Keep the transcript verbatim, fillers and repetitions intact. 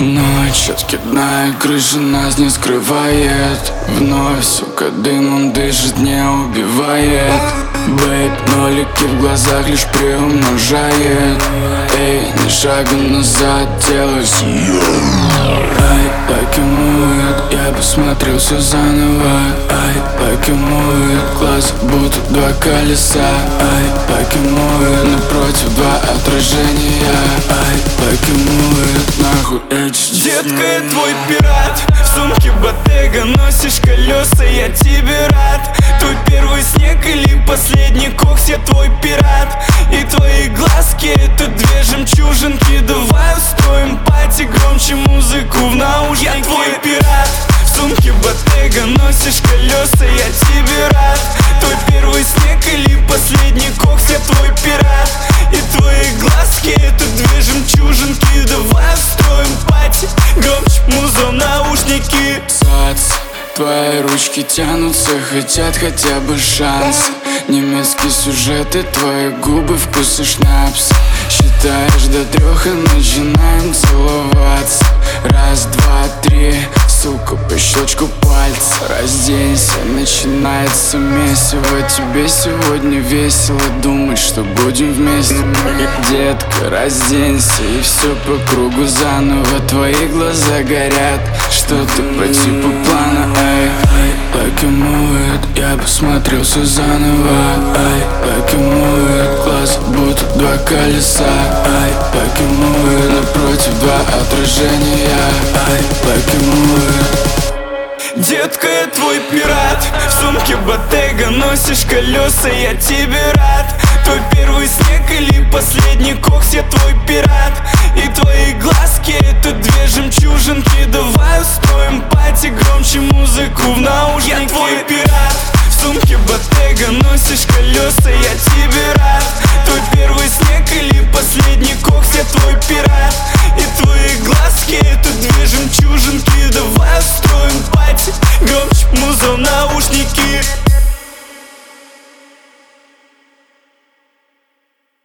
Ночь откидная крыша нас не скрывает. Вновь, сука, дымом дышит, не убивает. Бэйб, нолики в глазах лишь приумножает. Эй, ни шага назад, делай Ай, покемует, я посмотрел все заново. Ай, покемует, глаза будто два колеса. Ай, покемует, напротив два отражения. Ай, покемует, нахуй эйч ди. Детка, я твой пират, в сумке Bottega носишь колеса, я тебе рад. Твой первый снег или последний кокс, я твой пират. И твои глазки — это две жемчужинки. Давай устроим пати, громче музыку в наушниках. Я твой пират, в сумке Bottega носишь колеса, я тебе рад. Твой первый снег или последний кокс, я твой пират. И твои глазки — это две жемчужинки. Давай устроим пати, громче музыку в наушники. Сац, твои ручки тянутся, хотят хотя бы шанс. Немецкий сюжет и твои губы вкусы шнапс. Считаешь до трех и начинаем целоваться. Раз, два, три, сука, по щелчку пальца. Разденься, начинается месиво. Тебе сегодня весело думать, что будем вместе. Детка, разденься и все по кругу заново. Твои глаза горят, что-то по типу плана. Эй, эй, покемует, я посмотрел все заново. Ай, покемует, глаза будто два колеса. Ай, покемует, напротив два отражения. Ай, покемует. Детка, я твой пират, в сумке Bottega носишь колеса, я тебе рад. Твой первый снег или последний кокс, я твой пират. И твои глазки — это две жемчужинки. Давай устроим пати, громче музыку в наушниках. Я твой пират, в сумке Bottega носишь колеса, я тебе